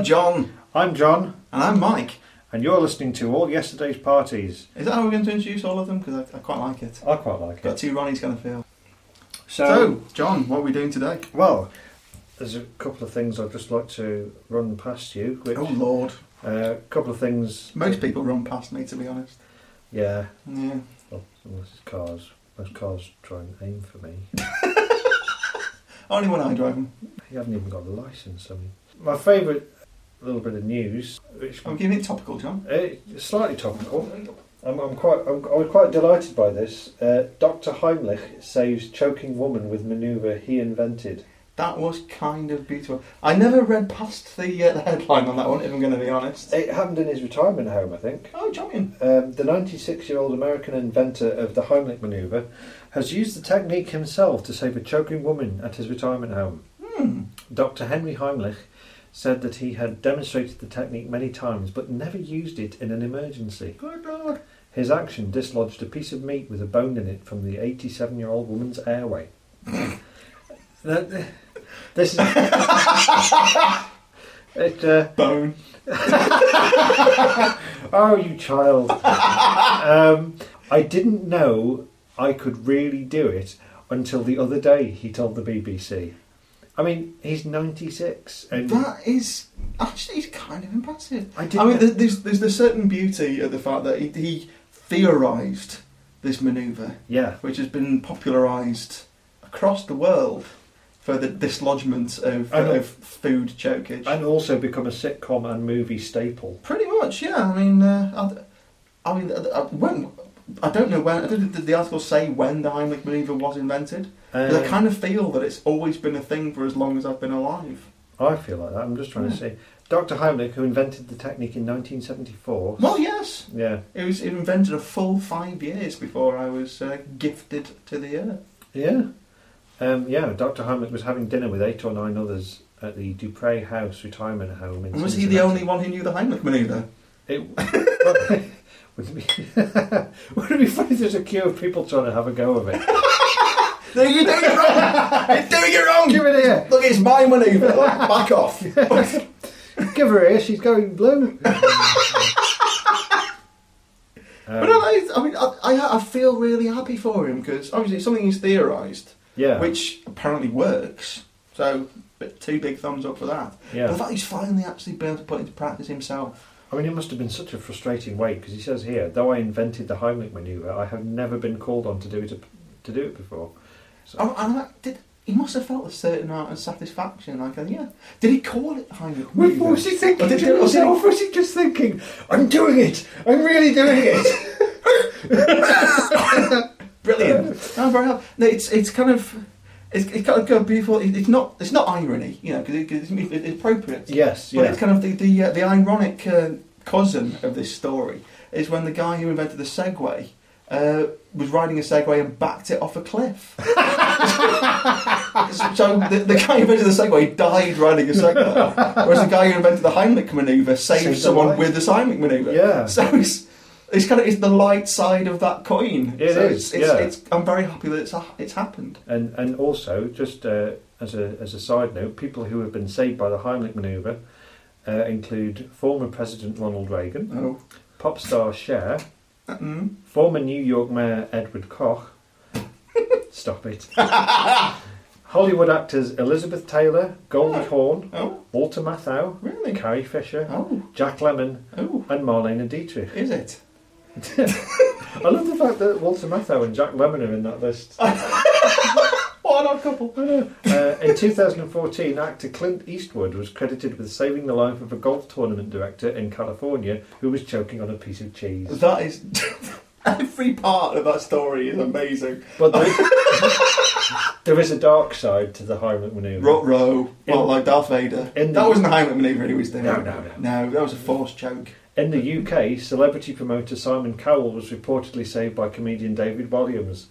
John. I'm John. And I'm Mike. And you're listening to All Yesterday's Parties. Is that how we're going to introduce all of them? Because I quite like it. I quite like Got it. two Ronnies kind of feel. So, John, what are we doing today? well, there's a couple of things I'd just like to run past you. Which, Oh, Lord. a couple of things... Most people run past me, to be honest. Yeah. Yeah. Well, unless it's cars. Most cars try and aim for me. Only when I drive them. You haven't even got a licence. I mean, my favourite little bit of news, which I'm giving it topical, John. it's slightly topical. I was quite delighted by this. Dr. Heimlich saves choking woman with manoeuvre he invented. That was kind of beautiful. I never read past the headline on that one, if I'm going to be honest. It happened in his retirement home, I think. Oh, John. The 96-year-old American inventor of the Heimlich manoeuvre has used the technique himself to save a choking woman at his retirement home. Dr. Henry Heimlich said that he had demonstrated the technique many times but never used it in an emergency. Good Lord. His action dislodged a piece of meat with a bone in it from the 87-year-old woman's airway. This is... Bone. Oh, you child. I didn't know I could really do it until the other day, he told the BBC. I mean, he's 96. And That is... Actually, it's kind of impressive. I mean, there's a certain beauty of the fact that he theorised this manoeuvre, yeah. which has been popularised across the world for the dislodgement of food chokage. And also become a sitcom and movie staple. Pretty much, yeah. I mean, I don't know when. Did the article say when the Heimlich manoeuvre was invented? Because I kind of feel that it's always been a thing for as long as I've been alive. I feel like that. I'm just trying to see. Dr. Heimlich, who invented the technique in 1974. Well, yes. Yeah. It was invented a full 5 years before I was gifted to the earth. Yeah. Dr. Heimlich was having dinner with 8 or 9 others at the Dupre House retirement home in And was he Cincinnati. the only one who knew the Heimlich manoeuvre? Wouldn't it be funny if there's a queue of people trying to have a go of it? No, you're doing it wrong! You're doing it wrong! Give it here! Look, it's my manoeuvre! Back off! Give her here, she's going blue. But I feel really happy for him because obviously it's something he's theorised, which apparently works. So, two big thumbs up for that. Yeah. But the fact he's finally actually been able to put it into practice himself. I mean, it must have been such a frustrating wait because he says here, though I invented the Heimlich manoeuvre, I have never been called on to do it before. So. He must have felt a certain amount of satisfaction. Did he call it Heimlich manoeuvre? What was he thinking to himself? Was he just thinking, I'm doing it! I'm really doing it! Brilliant. I'm very happy. No, it's kind of beautiful. It's not irony, because it's appropriate. Yes, yeah. But it's kind of the ironic cousin of this story is when the guy who invented the Segway was riding a Segway and backed it off a cliff. So the guy who invented the Segway died riding a Segway, whereas the guy who invented the Heimlich manoeuvre saved someone with the Heimlich manoeuvre. Yeah. So it's the light side of that coin. It's I'm very happy that it's happened. And also, just as a side note, people who have been saved by the Heimlich manoeuvre include former President Ronald Reagan, pop star Cher, former New York Mayor Edward Koch, stop it, Hollywood actors Elizabeth Taylor, Goldie Hawn, Walter Matthau, Carrie Fisher, Jack Lemmon, and Marlene Dietrich. Is it? I love the fact that Walter Matthau and Jack Lemmon are in that list. What an odd couple. I know. In 2014, actor Clint Eastwood was credited with saving the life of a golf tournament director in California who was choking on a piece of cheese. That is... Every part of that story is amazing. But there is a dark side to the Heimlich manoeuvre. Ruh-roh. Like Darth Vader. That wasn't the Heimlich manoeuvre he was doing. No. No, that was a forced choke. In the UK, celebrity promoter Simon Cowell was reportedly saved by comedian David Williams,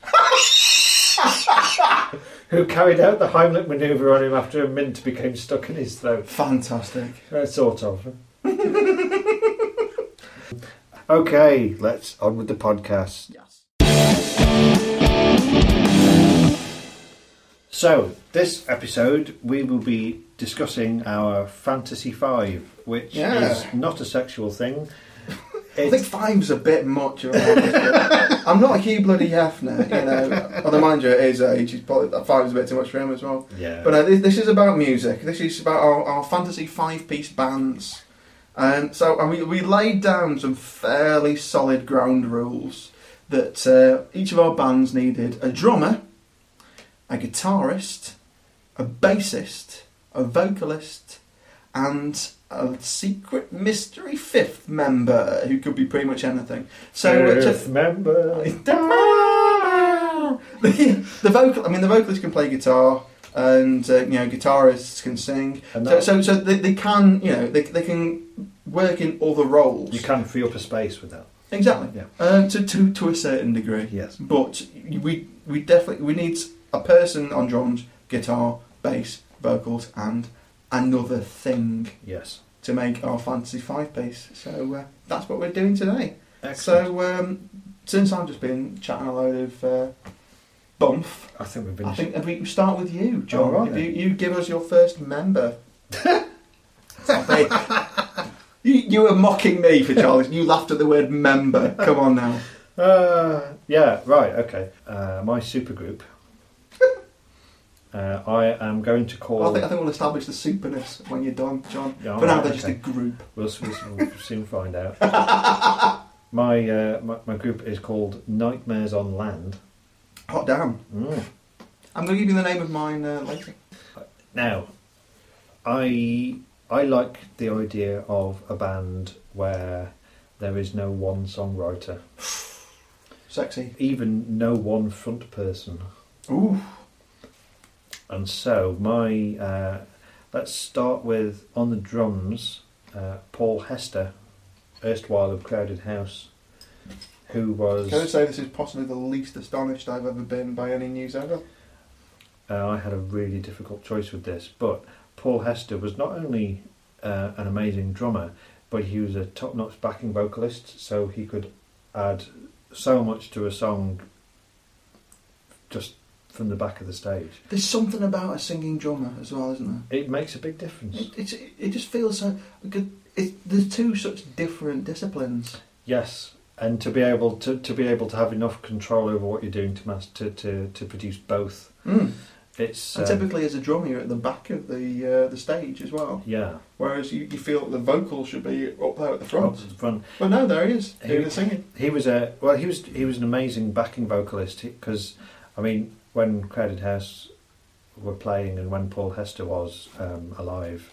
who carried out the Heimlich manoeuvre on him after a mint became stuck in his throat. Fantastic. Sort of. Okay, let's on with the podcast. Yes. So, this episode we will be discussing our Fantasy 5, which is not a sexual thing. I think 5's a bit much. I'm not a Hugh bloody Hefner, you know. Although, mind you, at his age, 5's a bit too much for him as well. Yeah. But this is about music. This is about our fantasy 5-piece bands. And we laid down some fairly solid ground rules that each of our bands needed a drummer, a guitarist, a bassist, a vocalist, and a secret mystery fifth member who could be pretty much anything. So fifth member. The vocalist can play guitar, and guitarists can sing. So they can, they can work in other roles. You can free up a space with that. Exactly. Yeah. To a certain degree. Yes. But we need a person on drums, guitar, bass, vocals, and another thing. Yes. To make our Fantasy 5-piece. So that's what we're doing today. Excellent. So since I've just been chatting a load of bump, I think we start with you, John. Oh, right, you give us your first member. You were mocking me for Charles. You laughed at the word member. Come on now. Yeah, right, okay. My supergroup. I am going to call... I think we'll establish the superness when you're done, John. Yeah, for now, they're just a group. We'll soon find out. My group is called Nightmares on Land. Hot damn. Mm. I'm going to give you the name of mine later. Now, I like the idea of a band where there is no one songwriter. Sexy. Even no one front person. Ooh. And so let's start with, on the drums, Paul Hester, erstwhile of Crowded House, who was... Can I say this is possibly the least astonished I've ever been by any news ever? I had a really difficult choice with this, but Paul Hester was not only an amazing drummer, but he was a top-notch backing vocalist, so he could add so much to a song just from the back of the stage. There's something about a singing drummer as well, isn't there? It makes a big difference. It just feels so good. There's two such different disciplines. Yes, and to be able to have enough control over what you're doing to produce both. Mm. It's and typically as a drummer you're at the back of the stage as well. Yeah. Whereas you feel that the vocal should be up there at the front. Up at the front. But no, there he is doing the singing. He was an amazing backing vocalist because when Crowded House were playing and when Paul Hester was alive,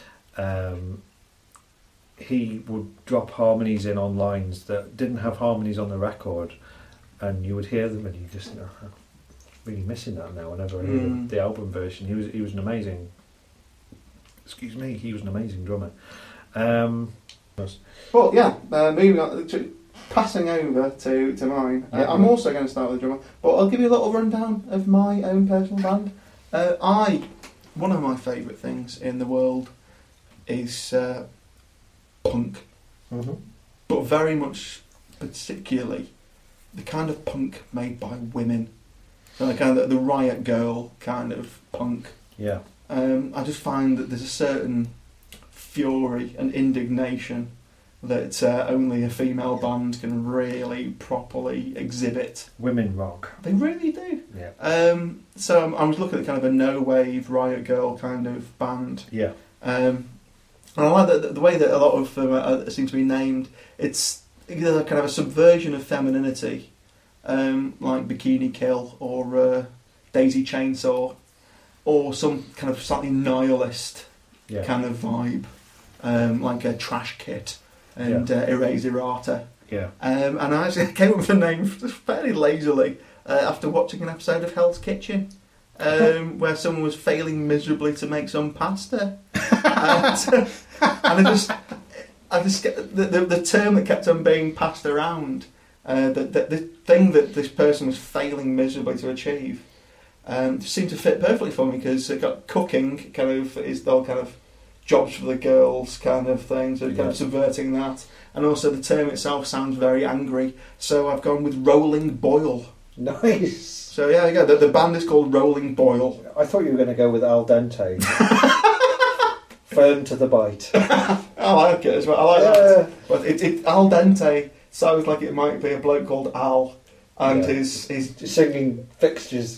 he would drop harmonies in on lines that didn't have harmonies on the record, and you would hear them and you just think, I'm really missing that now whenever I hear the album version. He was an amazing... Excuse me, he was an amazing drummer. Well, moving on... Passing over to mine, I'm also going to start with a drummer, but I'll give you a little rundown of my own personal band. One of my favourite things in the world is punk, but very much particularly the kind of punk made by women, so the kind of the Riot Girl kind of punk. Yeah. I just find that there's a certain fury and indignation that only a female band can really properly exhibit. Women rock. They really do. Yeah. So I was looking at kind of a no-wave Riot Girl kind of band. Yeah. And I like the way that a lot of them seem to be named. It's either kind of a subversion of femininity, like Bikini Kill or Daisy Chainsaw, or some kind of slightly nihilist kind of vibe, like a Trash Kit and Erase Errata. Yeah. And I actually came up with the name fairly lazily after watching an episode of Hell's Kitchen, where someone was failing miserably to make some pasta. And I just the term that kept on being passed around, the thing that this person was failing miserably to achieve, seemed to fit perfectly for me, because it got cooking kind of is the whole kind of jobs for the girls kind of thing, so kind of subverting that, and also the term itself sounds very angry, so I've gone with rolling boil. Nice. So yeah, there you go. The band is called Rolling Boil. I thought you were going to go with Al Dente. Firm to the bite. I like it as well. I like that. But it Al Dente sounds like it might be a bloke called Al, and his singing fixtures.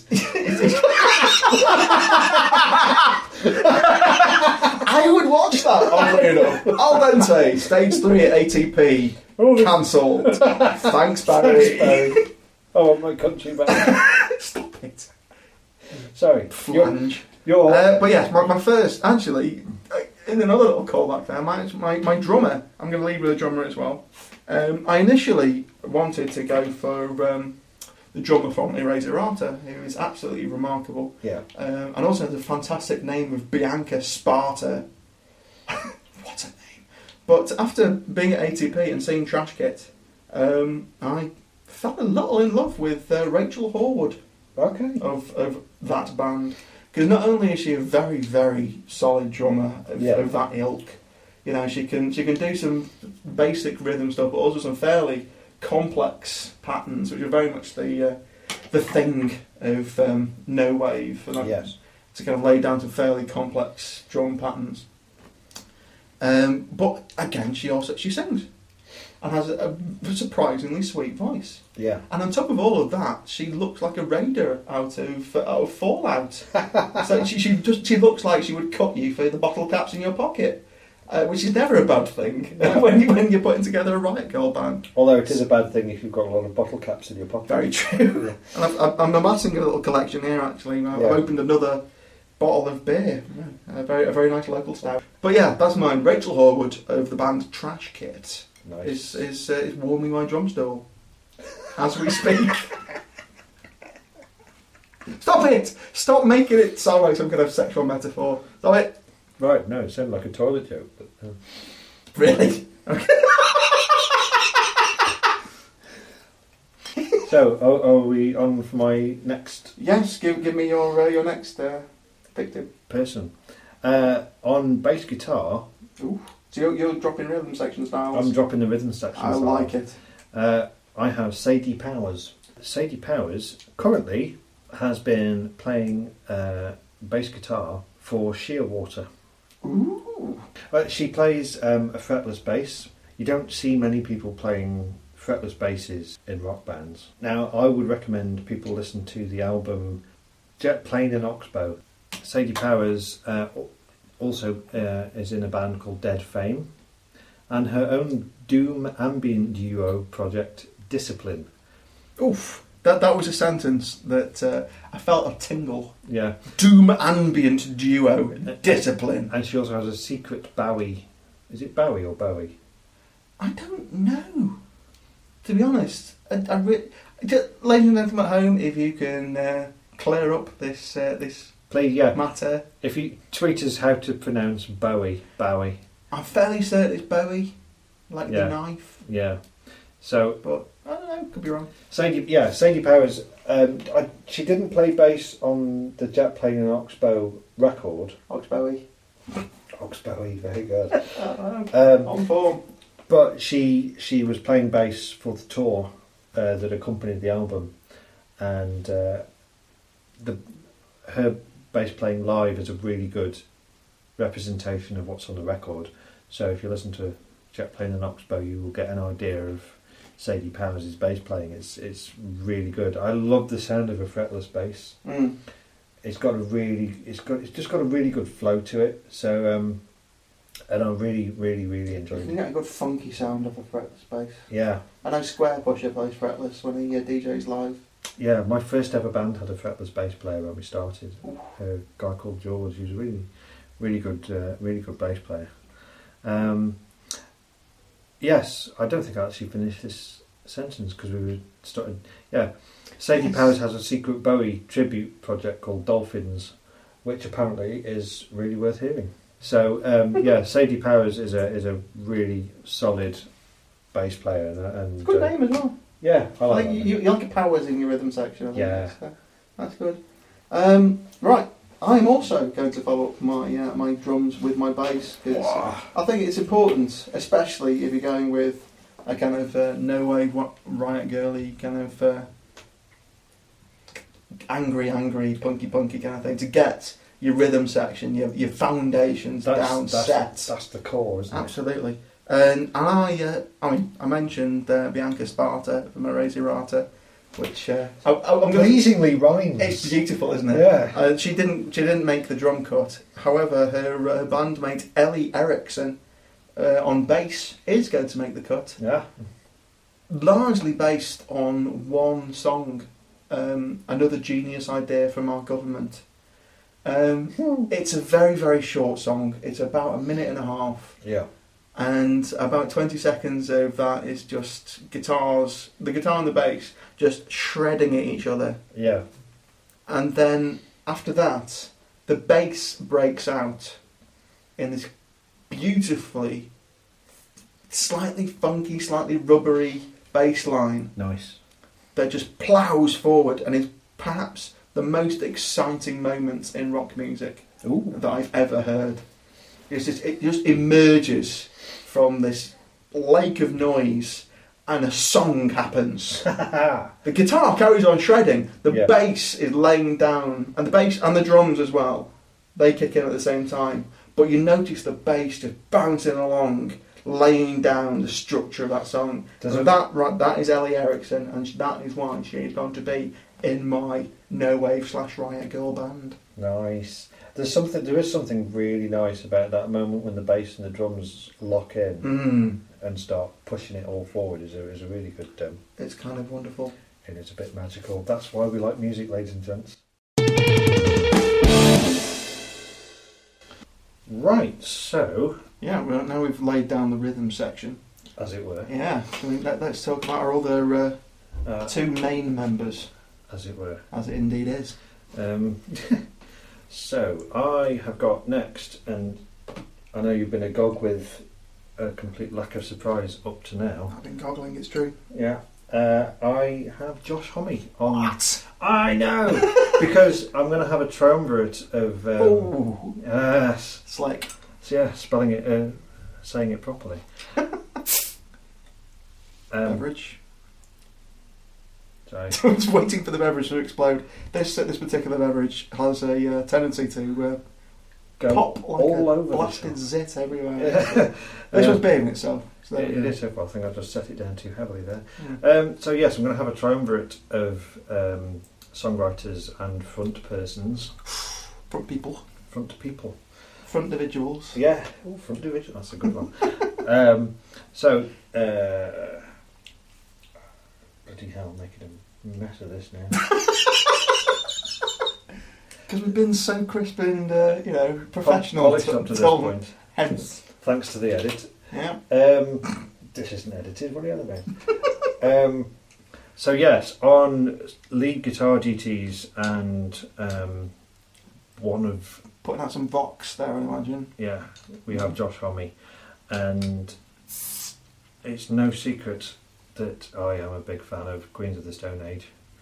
I would watch that. Oddly enough, Al Dente, stage 3 at ATP, cancelled. Thanks, Barry. I want my country back. Stop it. Sorry. Flange. But yes, my first, actually, in another little callback there, my drummer, I'm going to lead with a drummer as well. I initially wanted to go for the drummer from Eraserata, who is absolutely remarkable. Yeah. And also has a fantastic name of Bianca Sparta. What a name. But after being at ATP and seeing Trash Kit, I fell a little in love with Rachel Horwood. Okay. Of that band. Because not only is she a very, very solid drummer of that ilk, you know, she can do some basic rhythm stuff, but also some fairly complex patterns, which are very much the thing of no wave. And to kind of lay down some fairly complex drum patterns. But again, she sings and has a surprisingly sweet voice. Yeah. And on top of all of that, she looks like a raider out of Fallout. So she looks like she would cut you for the bottle caps in your pocket, which is never a bad thing when you're putting together a Riot Girl band. Although it is a bad thing if you've got a lot of bottle caps in your pocket. Very true. Yeah. And I'm amassing a little collection here. Actually, I've opened another bottle of beer, a very nice local stout. But yeah, that's mine. Rachel Horwood of the band Trash Kit. Nice. Is warming my drum stool as we speak. Stop it! Stop making it sound like some kind of sexual metaphor. Stop it! Right, no, it sounded like a toilet joke. But, Really? Okay. So, are we on for my next? Yes, give me your next victim. Person. On bass guitar. Ooh. So you're dropping rhythm section styles? I'm dropping the rhythm section styles. I like it. I have Sadie Powers. Sadie Powers currently has been playing bass guitar for Shearwater. Ooh. She plays a fretless bass. You don't see many people playing fretless basses in rock bands. Now, I would recommend people listen to the album Jet Plane and Oxbow. Sadie Powers also is in a band called Dead Fame, and her own doom ambient duo project Discipline. Oof, that was a sentence that I felt a tingle. Yeah. Doom ambient duo Discipline. And she also has a secret Bowie. Is it Bowie or Bowie? I don't know. To be honest, ladies and gentlemen at home, if you can clear up this please, matter. If you tweet us how to pronounce Bowie. I'm fairly certain it's Bowie, like the knife. Yeah. So, but I don't know. Could be wrong. Sadie Powers. She didn't play bass on the Jet Plane and Oxbow record. Oxbowie, very good. On form. But she was playing bass for the tour that accompanied the album, and her bass playing live is a really good representation of what's on the record. So if you listen to Jet Plane and Oxbow, you will get an idea of Sadie Powers' bass playing. It's really good. I love the sound of a fretless bass. It's just got a really good flow to it. So and I really enjoyed it. You get a good funky sound of a fretless bass. Yeah. I know Square Pusher plays fretless when he DJs live. Yeah, my first ever band had a fretless bass player when we started. A guy called George, who's a really good bass player. Yes, I don't think I actually finished this sentence because we were started. Yeah, Sadie Powers has a secret Bowie tribute project called Dolphins, which apparently is really worth hearing. So Sadie Powers is a really solid bass player and good name as well. Yeah, I like that. You like Powers in your rhythm section. I think that's good. Right, I'm also going to follow up my drums with my bass because I think it's important, especially if you're going with a kind of no wave Riot Girly kind of angry, punky kind of thing to get your rhythm section, your foundations down set. That's the core, isn't it? Absolutely. And I mentioned Bianca Sparta from Erasierata, which I'm pleasingly rhymes. It's beautiful, isn't it? Yeah. She didn't make the drum cut. However, her bandmate Ellie Erickson on bass is going to make the cut. Yeah. Largely based on one song, Another Genius Idea from Our Government. It's a very, very short song. It's about a minute and a half. Yeah. And about 20 seconds of that is just the guitar and the bass, just shredding at each other. Yeah. And then after that, the bass breaks out in this beautifully, slightly funky, slightly rubbery bass line. Nice. That just ploughs forward and is perhaps the most exciting moment in rock music that I've ever heard. It just emerges from this lake of noise and a song happens. The guitar carries on shredding, the bass is laying down, and the bass and the drums as well, they kick in at the same time, but you notice the bass just bouncing along, laying down the structure of that song. That is Ellie Erickson, and that is why she is going to be in my No Wave / Riot Girl band. Nice. There is something really nice about that moment when the bass and the drums lock in and start pushing it all forward. Is a really good. It's kind of wonderful. And it's a bit magical. That's why we like music, ladies and gents. Right. So now we've laid down the rhythm section, as it were. Yeah. Let's talk about our other two main members, as it were. As it indeed is. So, I have got next, and I know you've been agog with a complete lack of surprise up to now. I've been goggling, it's true. Yeah. I have Josh Homme on. What? I know! Because I'm going to have a triumvirate of... Slick. So, yeah, saying it properly. Beverage. Sorry. I was waiting for the beverage to explode. This particular beverage has a tendency to go pop like all over blasted zit everywhere. This was behaving itself. So it is so far. I think I've just set it down too heavily there. Yeah. So yes, I'm going to have a triumvirate of songwriters and front persons. Front people. Front individuals. Yeah. Oh, front individual. That's a good one. Bloody hell, I'm making a mess of this now. Because we've been so crisp and professional. Polished up to this point. Hence. Thanks to the edit. Yeah. This isn't edited. What are you on about? So yes, on lead guitar duties and one of putting out some Vox there, I imagine. Yeah, we have Josh Homme, and it's no secret that I am a big fan of Queens of the Stone Age.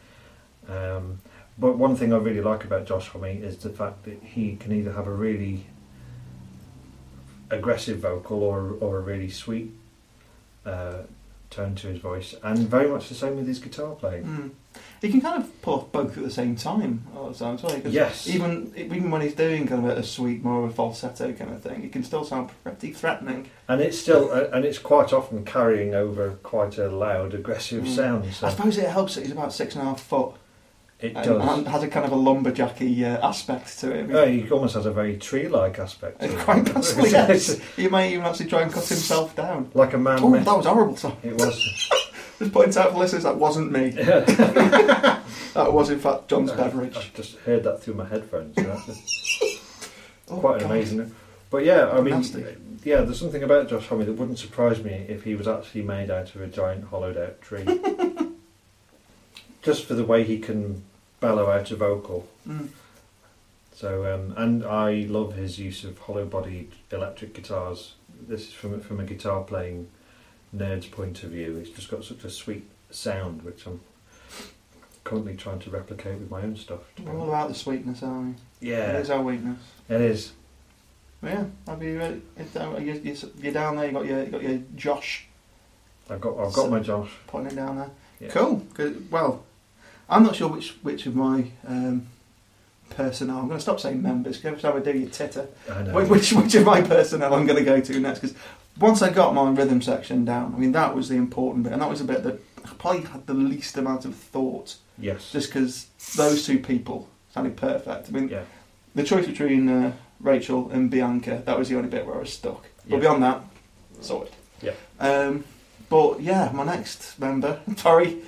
But one thing I really like about Josh Homme is the fact that he can either have a really aggressive vocal or a really sweet tone to his voice, and very much the same with his guitar playing. He can kind of pull off both at the same time all the time, right? Yes. Even when he's doing kind of a sweet, more of a falsetto kind of thing, it can still sound pretty threatening. And it's still, and it's quite often carrying over quite a loud, aggressive sound. So. I suppose it helps that he's about 6.5 foot. It does. And has a kind of a lumberjacky aspect to it. He almost has a very tree-like aspect to it. Quite possibly, yes. He may even actually try and cut himself down. Like a man... Oh, that was horrible, Tom. It was. Just pointing out for listeners, that wasn't me. Yeah. That was, in fact, John's beverage. I just heard that through my headphones. So that's quite amazing. But yeah, I mean... Nasty. Yeah, there's something about Josh Homme that wouldn't surprise me if he was actually made out of a giant hollowed-out tree. Just for the way he can bellow out a vocal. So, and I love his use of hollow-bodied electric guitars. This is from a guitar-playing nerd's point of view. It's just got such a sweet sound, which I'm currently trying to replicate with my own stuff. We're all about the sweetness, aren't we? Yeah. It is our weakness. It is. Yeah, have you ready? You're down there. You got your Josh. I've got my Josh. Putting it down there. Yeah. Cool. Good. Well, I'm not sure which of my personnel. I'm going to stop saying members because every time I do, you titter. I know. Which of my personnel I'm going to go to next? Because once I got my rhythm section down, I mean that was the important bit, and that was the bit that I probably had the least amount of thought. Yes. Just because those two people sounded perfect. I mean, Yeah. the choice between Rachel and Bianca, that was the only bit where I was stuck. But beyond that, sorted. Yeah. But yeah, my next member, sorry,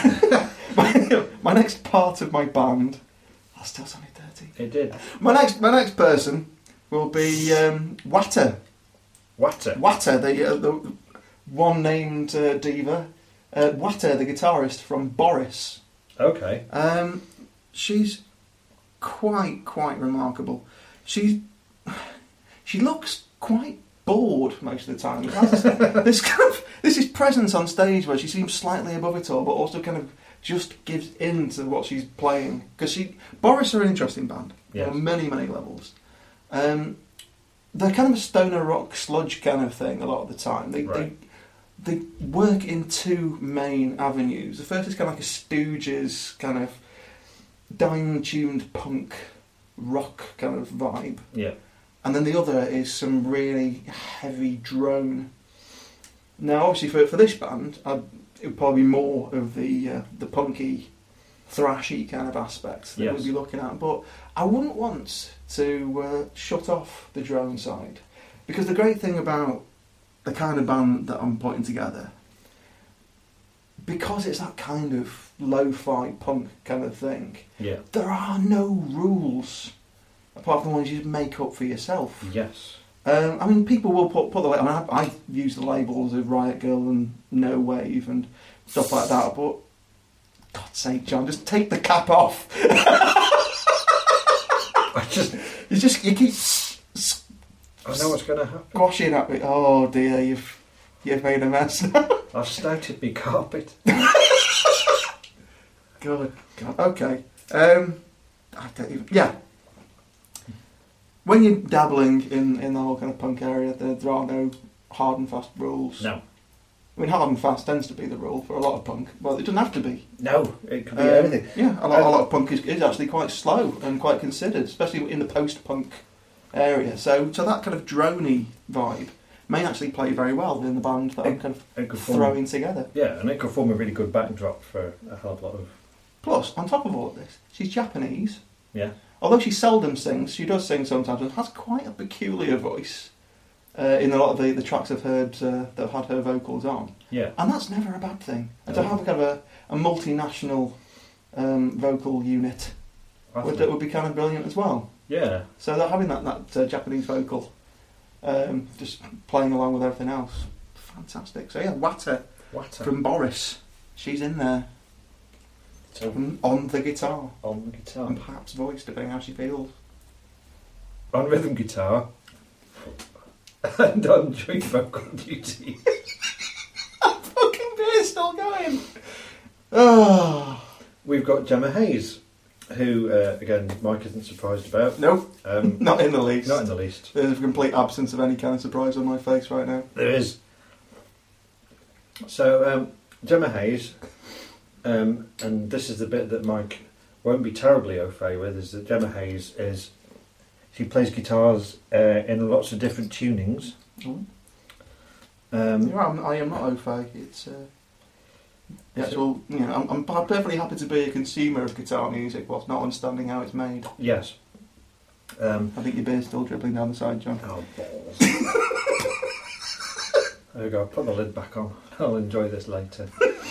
my next part of my band, I still sounded dirty. It did. My next person will be Watter. Watter. Watter, the one named diva. Watter, the guitarist from Boris. Okay. She's quite remarkable. She looks quite bored most of the time. This is presence on stage where she seems slightly above it all, but also kind of just gives in to what she's playing. Because Boris are an interesting band on many levels. They're kind of a stoner rock sludge kind of thing a lot of the time. They work in two main avenues. The first is kind of like a Stooges kind of dime-tuned punk rock kind of vibe. Yeah. And then the other is some really heavy drone. Now, obviously, for this band, it would probably be more of the punky, thrashy kind of aspects that we'd be looking at. But I wouldn't want to shut off the drone side. Because the great thing about the kind of band that I'm putting together, because it's that kind of lo-fi punk kind of thing, there are no rules apart from the ones you make up for yourself. Yes. I mean, people will put the label. I mean, I've used the labels of Riot Girl and No Wave and stuff like that, but God's sake, John, just take the cap off. You keep I know what's going to happen. squashing at me. Oh dear, you've made a mess. I've snouted me carpet. God. Okay. I don't even. Yeah. When you're dabbling in the whole kind of punk area, there are no hard and fast rules. No. I mean, hard and fast tends to be the rule for a lot of punk. Well, it doesn't have to be. No, it could be anything. Yeah, a lot of punk is actually quite slow and quite considered, especially in the post-punk area. So that kind of droney vibe may actually play very well in the band that I'm kind of throwing together. Yeah, and it could form a really good backdrop for a hell of a lot of... Plus, on top of all of this, she's Japanese. Yeah. Although she seldom sings, she does sing sometimes and has quite a peculiar voice in a lot of the tracks I've heard that have had her vocals on. Yeah. And that's never a bad thing. And to have kind of a multinational vocal unit would be kind of brilliant as well. Yeah. So that having that Japanese vocal just playing along with everything else, fantastic. So yeah, Watter from Boris, she's in there. So on the guitar. On the guitar. And perhaps voice, depending how she feels. On rhythm guitar. And on drink vocal duty. That fucking beer's still going. Oh. We've got Gemma Hayes, who, again, Mike isn't surprised about. Nope. Not in the least. Not in the least. There's a complete absence of any kind of surprise on my face right now. There is. So, Gemma Hayes... and this is the bit that Mike won't be terribly au fait with, is that Gemma Hayes she plays guitars in lots of different tunings. I am not au fait. It's the actual, I'm perfectly happy to be a consumer of guitar music whilst not understanding how it's made. Yes. I think your beer's still dribbling down the side, John. Oh, balls. There we go, put the lid back on. I'll enjoy this later.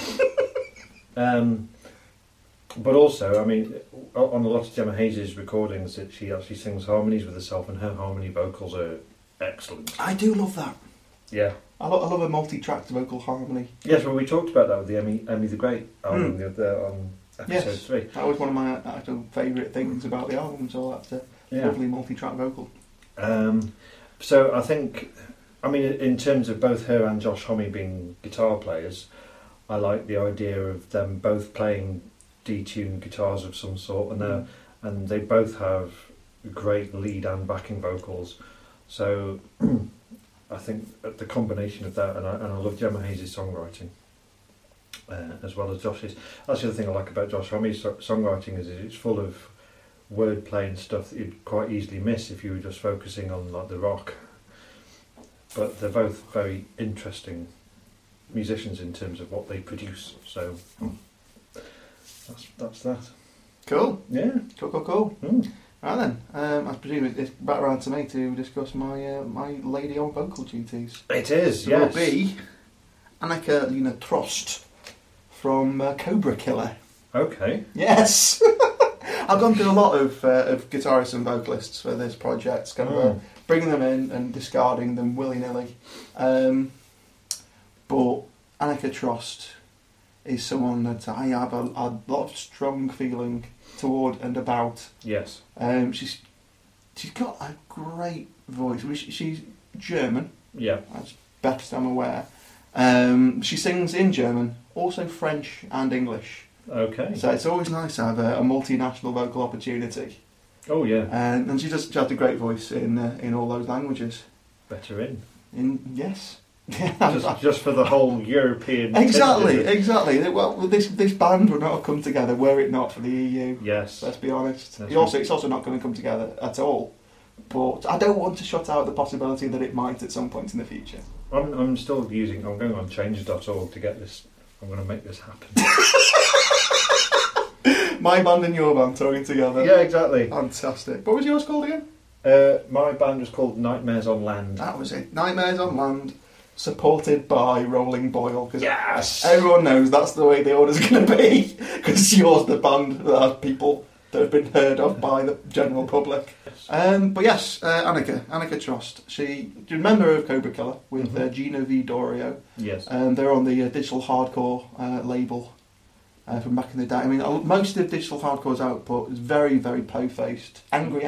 But also, I mean, on a lot of Gemma Hayes' recordings, she actually sings harmonies with herself, and her harmony vocals are excellent. I do love that. Yeah. I love a multi-tracked vocal harmony. Yes, well, we talked about that with the Emmy the Great album on episode 3. That was one of my actual favourite things about the album, so that's a lovely multi-track vocal. So I think, I mean, in terms of both her and Josh Homme being guitar players, I like the idea of them both playing detuned guitars of some sort, and they both have great lead and backing vocals. So I think the combination of that, and I love Gemma Hayes' songwriting. as well as Josh's. That's the other thing I like about Josh Homme's songwriting is it's full of wordplay and stuff that you'd quite easily miss if you were just focusing on like the rock. But they're both very interesting musicians in terms of what they produce. So that's that. Cool. Yeah. Cool. Right then, I presume it's back around to me to discuss my my lady on vocal duties. It is, So yes. it will be Annika Lena Trost from Cobra Killer. Okay. Yes! I've gone through a lot of guitarists and vocalists for this project, kind of bringing them in and discarding them willy-nilly. But Annika Trost is someone that I have a lot of strong feeling toward and about. Yes. She's got a great voice. She's German. Yeah. That's best I'm aware. She sings in German, also French and English. Okay. So it's always nice to have a multinational vocal opportunity. Oh yeah. And she has a great voice in all those languages. Better in. Yes. just for the whole European. Exactly. Well, this band would not have come together were it not for the EU. Yes. Let's be honest. It's also not going to come together at all. But I don't want to shut out the possibility that it might at some point in the future. I'm still using. I'm going on change.org to get this. I'm going to make this happen. My band and your band talking together. Yeah, exactly. Fantastic. What was yours called again? My band was called Nightmares on Land. That was it. Nightmares on Land, supported by Rolling Boil. Because yes! everyone knows that's the way the order's going to be. Because yours the band that has people that have been heard of by the general public. But yes, Annika Trost. Do you remember of Cobra Killer with Gino V. Dorio? Yes. They're on the digital hardcore label from back in the day. I mean, most of digital hardcore's output is very, very po-faced. Angry.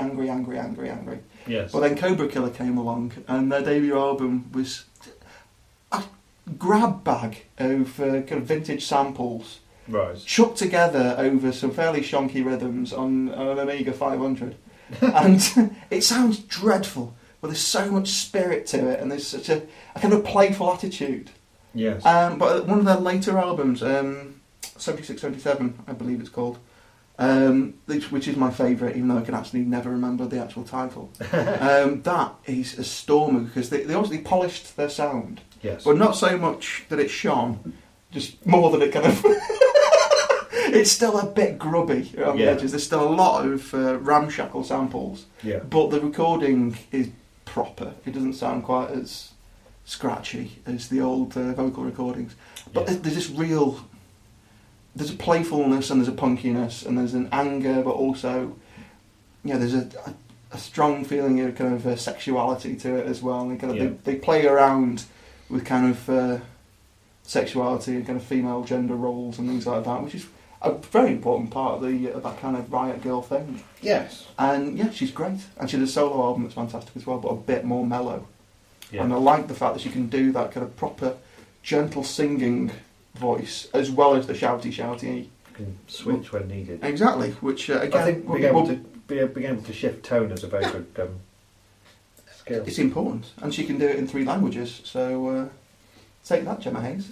Yes. But then Cobra Killer came along and their debut album was a grab bag of kind of vintage samples. Right. Chucked together over some fairly shonky rhythms on an Amiga 500. And it sounds dreadful, but there's so much spirit to it and there's such a kind of playful attitude. Yes. But one of their later albums, 76, 77, I believe it's called, which is my favourite, even though I can actually never remember the actual title. That is a stormer because they obviously polished their sound. Yes. But not so much that it shone, just more than it kind of... It's still a bit grubby on the edges. There's still a lot of ramshackle samples. Yeah. But the recording is proper. It doesn't sound quite as scratchy as the old vocal recordings. But there's this real... There's a playfulness and there's a punkiness and there's an anger, but also, there's a strong feeling of kind of sexuality to it as well. And they play around with kind of sexuality and kind of female gender roles and things like that, which is a very important part of that kind of Riot Girl thing. Yes. And she's great. And she did a solo album that's fantastic as well, but a bit more mellow. Yeah. And I like the fact that she can do that kind of proper, gentle singing voice as well as the shouty. You can switch when needed. Exactly, which again, I think being able to shift tone is a very good skill. It's important, and she can do it in 3 languages. So take that, Gemma Hayes.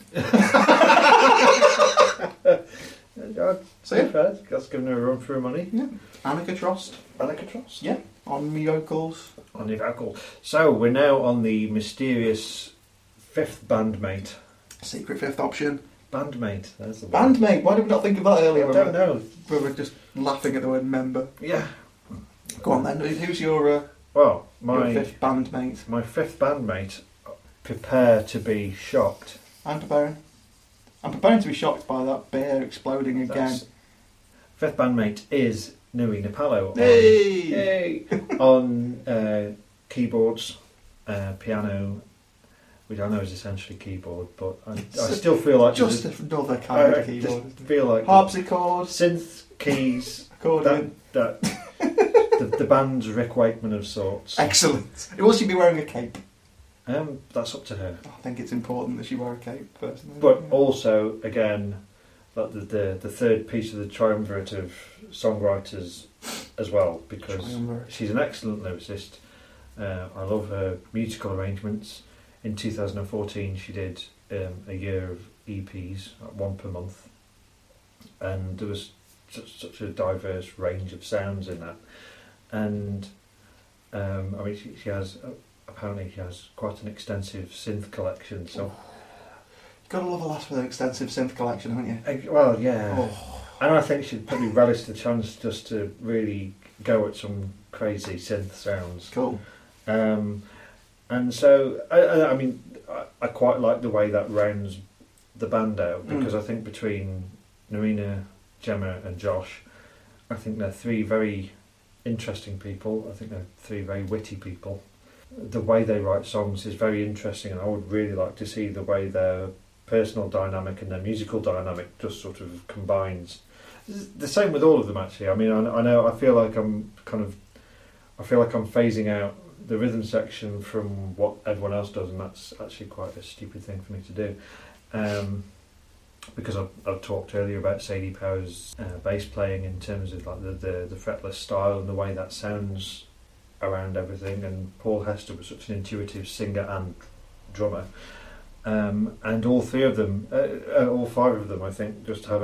That's giving her a run for her money. Yeah, Annika Trost. Yeah, on me vocals. On your vocal. So we're now on the mysterious 5th bandmate. Secret 5th option. Bandmate, that's the word. Bandmate, why did we not think of that earlier? I don't know. We were just laughing at the word member. Yeah. Go on then, who's your your 5th bandmate? My 5th bandmate, prepare to be shocked. I'm preparing to be shocked by that bear exploding again. 5th bandmate is Nui Napalo. Hey! On keyboards, piano, which I know is essentially keyboard, but I still feel like just another kind of keyboard. I feel like harpsichord, synth, keys, accordion. The band's Rick Wakeman of sorts. Excellent. Will she be wearing a cape? That's up to her. I think it's important that she wear a cape personally. But also, again, like the third piece of the triumvirate of songwriters as well, because she's an excellent lyricist. I love her musical arrangements. In 2014 she did a year of EPs, one per month, and there was such a diverse range of sounds in that. And I mean, she has apparently she has quite an extensive synth collection. So gotta love a lass with an extensive synth collection, haven't you? Well, yeah. And I think she'd probably relish the chance just to really go at some crazy synth sounds. Cool. And so, I mean, I quite like the way that rounds the band out, because I think between Narina, Gemma and Josh, I think they're three very interesting people. I think they're three very witty people. The way they write songs is very interesting, and I would really like to see the way their personal dynamic and their musical dynamic just sort of combines. The same with all of them, actually. I mean, I know I feel like I'm phasing out the rhythm section from what everyone else does, and that's actually quite a stupid thing for me to do. Because I've talked earlier about Sadie Power's bass playing in terms of like the fretless style and the way that sounds around everything, and Paul Hester was such an intuitive singer and drummer, and all three of them, all five of them, I think, just have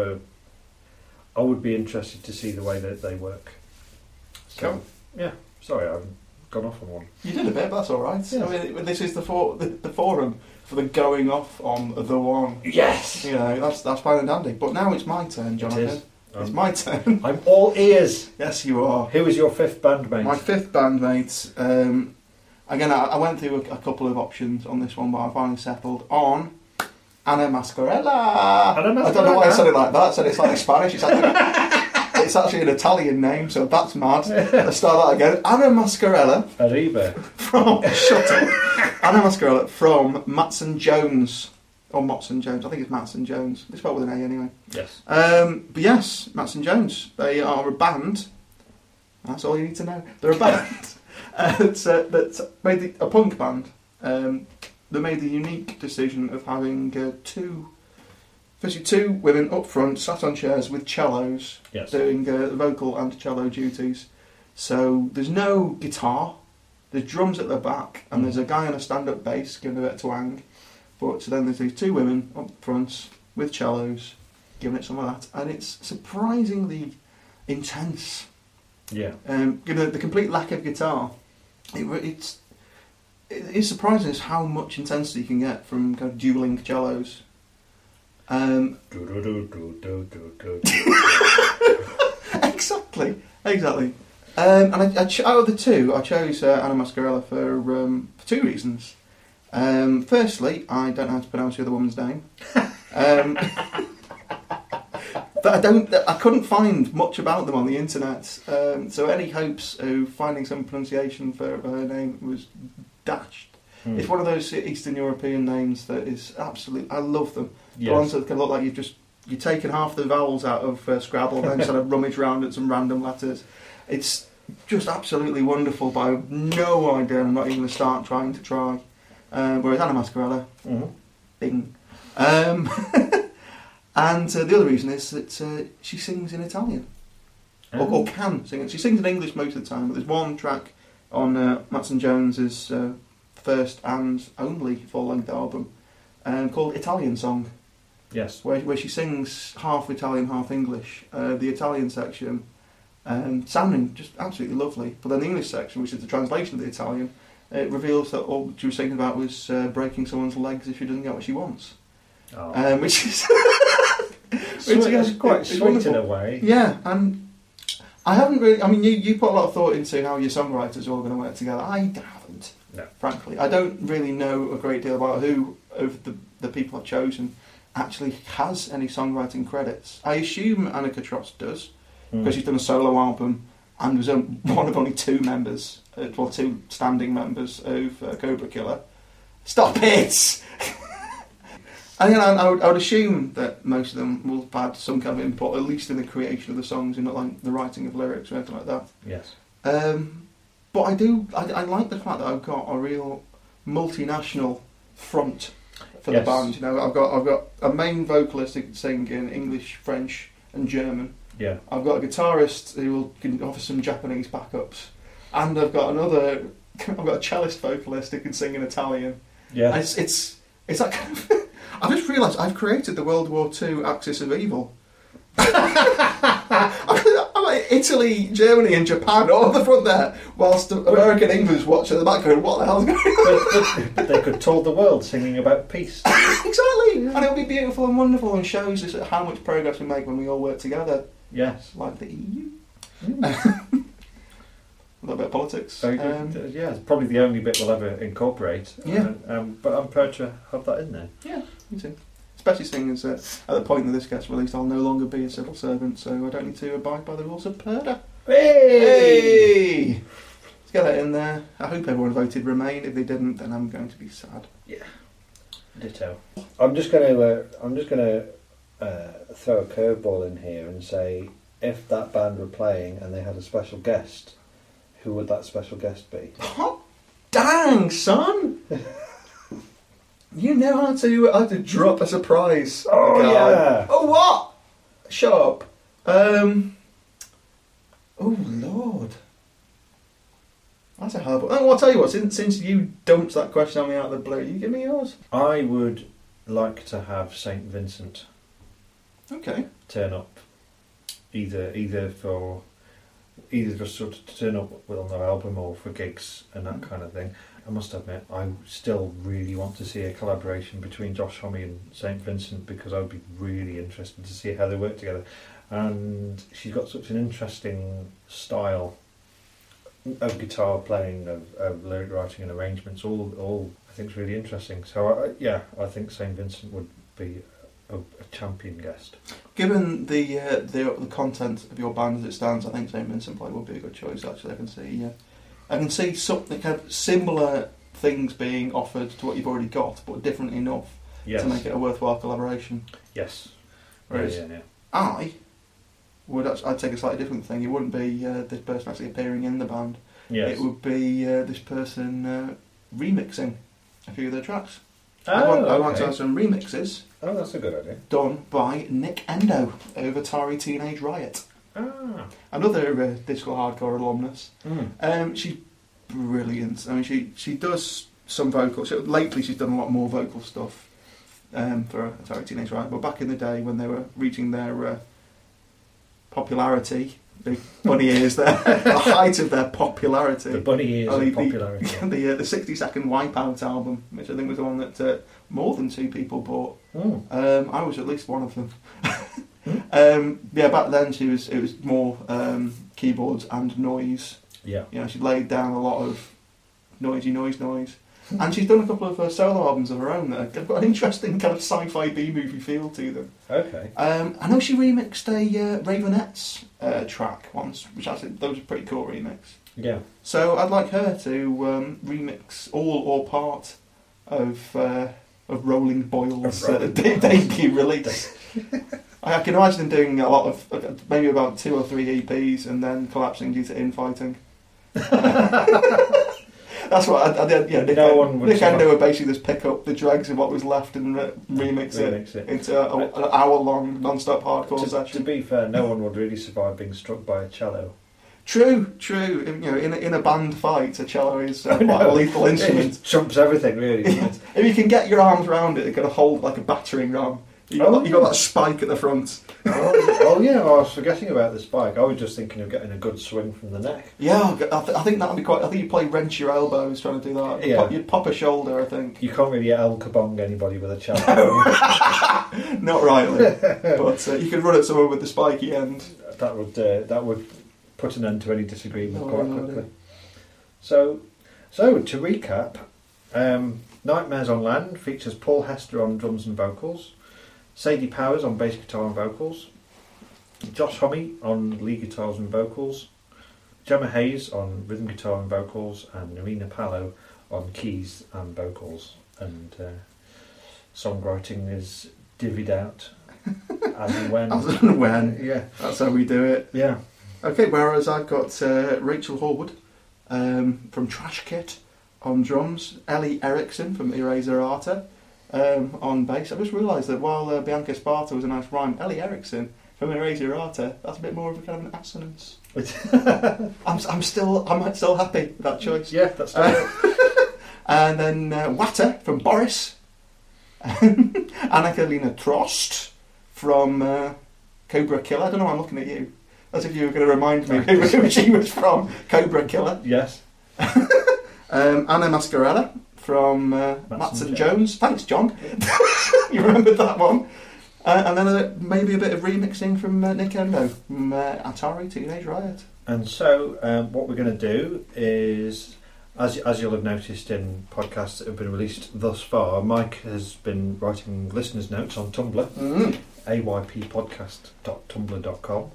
I would be interested to see the way that they work. So, cool. Yeah, sorry, I've gone off on one. You did a bit, but that's all right. Yeah. I mean, this is the forum for the going off on the one. Yes, you know, that's fine and dandy. But now it's my turn, Jonathan. It is. It's my turn. I'm all ears. Yes, you are. Who is your fifth bandmate? My fifth bandmate. Again, I went through a couple of options on this one, but I finally settled on Ana Mascarella. Ana Mascarella. I don't know why I said it like that. I said it's like Spanish. It's actually an Italian name, so that's mad. Let's start that again. Ana Mascarella. Arriba. Shut up. Ana Mascarella from Matson Jones. Or Motson Jones. I think it's Matson Jones. They spelled with an A anyway. Yes. But yes, Matson Jones. They are a band. That's all you need to know. They're a band that made a punk band. They made the unique decision of having two women up front, sat on chairs with cellos, yes, doing vocal and cello duties. So there's no guitar, there's drums at the back, and there's a guy on a stand-up bass giving a bit of twang. But so then there's these two women up front with cellos, giving it some of that, and it's surprisingly intense. Yeah. Given the complete lack of guitar, it's surprising how much intensity you can get from kind of dueling cellos. Exactly. And out of the two, I chose Ana Mascarella for two reasons. Firstly, I don't know how to pronounce the other woman's name. But I couldn't find much about them on the internet. So any hopes of finding some pronunciation for her name was dashed. It's one of those Eastern European names that is absolute. I love them. Yes. The ones that can look like you've taken half the vowels out of Scrabble and then sort of rummaged around at some random letters. It's just absolutely wonderful, but I have no idea. I'm not even going to start trying to try. Whereas Ana Mascarella, bing. And the other reason is that she sings in Italian, or can sing it. She sings in English most of the time, but there's one track on Matson Jones's first and only full-length album called Italian Song. Yes. Where she sings half Italian, half English. The Italian section sounding just absolutely lovely, but then the English section, which is the translation of the Italian, it reveals that all she was thinking about was breaking someone's legs if she doesn't get what she wants. Oh. Which is quite sweet wonderful. In a way. Yeah, and I haven't really. I mean, you put a lot of thought into how your songwriters are all going to work together. I haven't. No. Frankly, I don't really know a great deal about who of the people I've chosen actually has any songwriting credits. I assume Annika Trost does, because she's done a solo album and was one of only two members, two standing members of Cobra Killer. Stop it! And I would assume that most of them will have had some kind of input, at least in the creation of the songs, and not like the writing of lyrics or anything like that. Yes. But I like the fact that I've got a real multinational front for the band. You know, I've got a main vocalist who can sing in English, French, and German. Yeah. I've got a guitarist who can offer some Japanese backups, and I've got a cellist vocalist who can sing in Italian. Yeah. It's that kind of. I've just realised I've created the World War II axis of evil. Italy, Germany and Japan all at the front there, whilst America and England's watching the back going, what the hell's going on? But they could tour the world singing about peace. Exactly! Yeah. And it'll be beautiful and wonderful and shows us how much progress we make when we all work together. Yes. Like the EU. A little bit of politics. Yeah, it's probably the only bit we'll ever incorporate. Yeah. But I'm proud to have that in there. Yeah, me too. Especially seeing as at the point that this gets released, I'll no longer be a civil servant, so I don't need to abide by the rules of PERDA. Hey! Let's get that in there. I hope everyone voted Remain. If they didn't, then I'm going to be sad. Yeah. Ditto. I'm just going to throw a curveball in here and say, if that band were playing and they had a special guest, who would that special guest be? Hot dang, son! You know how to drop a surprise. Oh, yeah. Oh, what? Shut up. Oh, Lord. That's a hard one. Oh, I'll tell you what, since you dumped that question on me out of the blue, you give me yours. I would like to have St. Vincent turn up. Either just sort of to turn up on their album or for gigs and that kind of thing. I must admit, I still really want to see a collaboration between Josh Homme and St. Vincent, because I would be really interested to see how they work together. And she's got such an interesting style of guitar playing, of lyric writing and arrangements, all I think is really interesting. So I think St. Vincent would be a champion guest. Given the content of your band as it stands, I think St. Vincent probably would be a good choice. Actually, I can see something kind of similar things being offered to what you've already got, but different enough to make it a worthwhile collaboration. Yes. Whereas I'd take a slightly different thing. It wouldn't be this person actually appearing in the band. Yes. It would be this person remixing a few of their tracks. I want to have some remixes. Oh, that's a good idea. Done by Nick Endo of Atari Teenage Riot. Another disco hardcore alumnus. She's brilliant. I mean, she does some vocals. Lately, she's done a lot more vocal stuff for Atari Teenage Riot. But back in the day, when they were reaching their popularity, big bunny ears there, the height of their popularity. The bunny ears of popularity. The 60-second Wipeout album, which I think was the one that more than 2 people bought. I was at least one of them. Back then it was more keyboards and noise. Yeah. You know, she laid down a lot of noise. And she's done a couple of solo albums of her own that have got an interesting kind of sci-fi B-movie feel to them. Okay. I know she remixed a Ravenettes track once, which actually that was a pretty cool remix. Yeah. So I'd like her to remix all or part of Rolling Boil's debut release. I can imagine them doing a lot of, maybe about 2 or 3 EPs and then collapsing due to infighting. That's what I did. Yeah, Nick Endo would basically just pick up the dregs of what was left and remix it into an hour-long non-stop hardcore session. To be fair, no one would really survive being struck by a cello. True. You know, in a band fight, a cello is quite a lethal instrument. It trumps everything, really. If you can get your arms around it, it's going to hold like a battering ram. You got that spike at the front. Oh yeah, I was forgetting about the spike. I was just thinking of getting a good swing from the neck. Yeah, I think that would be quite. I think you probably wrench your elbows trying to do that. Yeah. You'd pop a shoulder, I think. You can't really El Kabong anybody with a cello. Not rightly, but you could run at someone with the spiky end. That would put an end to any disagreement quite quickly. So to recap, Nightmares on Land features Paul Hester on drums and vocals, Sadie Powers on bass guitar and vocals, Josh Homme on lead guitars and vocals, Gemma Hayes on rhythm guitar and vocals, and Narina Palo on keys and vocals. And songwriting is divvied out as and when. As and when. Yeah. That's how we do it. Yeah. Okay, whereas I've got Rachel Horwood from Trash Kit on drums, Ellie Erickson from Eraser Arta on bass. I just realised that while Bianca Sparta was a nice rhyme, Ellie Erickson from Eraser Arta, that's a bit more of a kind of an assonance. I'm still happy with that choice. Yeah, that's right. And then Watter from Boris. Annika Lena Trost from Cobra Killer. I don't know why I'm looking at you. As if you were going to remind me who she was from. Cobra Killer. Yes. Anna Mascarella from Mats and Jones. Thanks, John. You remembered that one. And then maybe a bit of remixing from Nick Endo from Atari Teenage Riot. And so what we're going to do is, as you'll have noticed in podcasts that have been released thus far, Mike has been writing listeners' notes on Tumblr, ayppodcast.tumblr.com.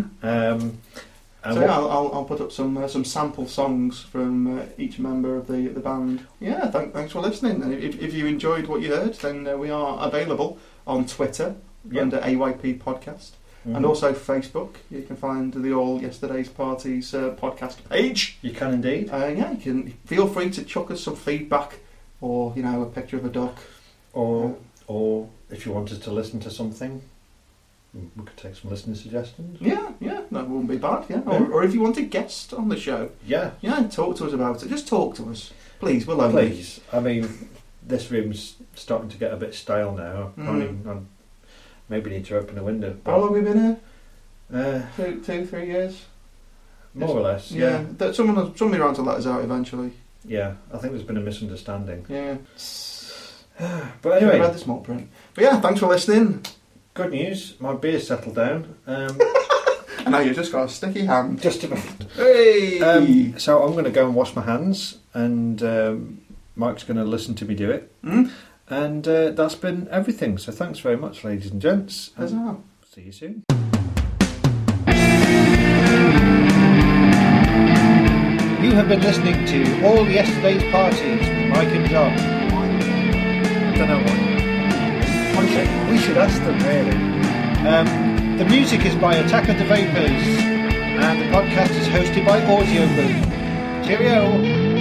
So yeah, I'll put up some sample songs from each member of the band. Yeah, thanks for listening. And if you enjoyed what you heard, then we are available on Twitter under AYP Podcast. And also Facebook. You can find the All Yesterday's Parties podcast page. You can indeed. Yeah, you can feel free to chuck us some feedback, or a picture of a duck, or if you wanted to listen to something, we could take some listener suggestions. Yeah, that wouldn't be bad. Yeah, or if you want a guest on the show, yeah, talk to us about it. Just talk to us, please. We'll only. Please, I mean, this room's starting to get a bit stale now. I maybe need to open a window. How long have we been here? 2-3 years? More or less, yeah. Somebody around to let us out eventually. Yeah, I think there's been a misunderstanding. Yeah. But anyway. I read the small print. But yeah, thanks for listening. Good news, my beer's settled down. And now you've just got a sticky hand. Just about. Hey! So I'm going to go and wash my hands, and Mike's going to listen to me do it. And that's been everything. So thanks very much, ladies and gents. See you soon. You have been listening to All Yesterday's Parties with Mike and John. I don't know what. We should ask them, really. The music is by Attack of the Vapors, and the podcast is hosted by Audio Boom. Cheerio!